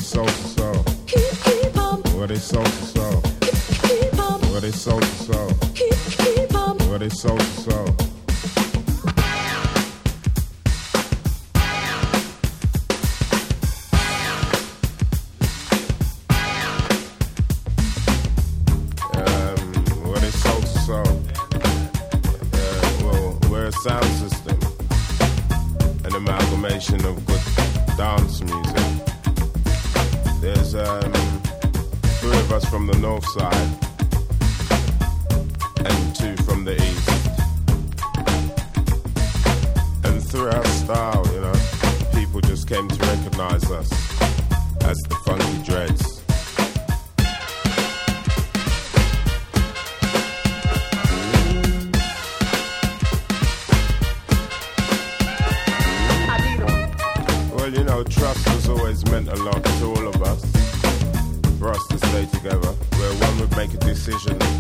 it's soul to soul. Keep on. What is soul to soul? Keep on. What is soul to soul? Keep on. What is soul to soul? What is soul to soul? Well, we're a sound system, an amalgamation of good dance music. There's three of us from the north side and two from the east. And through our style, you know, people just came to recognize us as the Funky Dreads. Well, you know, trust has always meant a lot to all of us. For us to stay together, where one would make a decision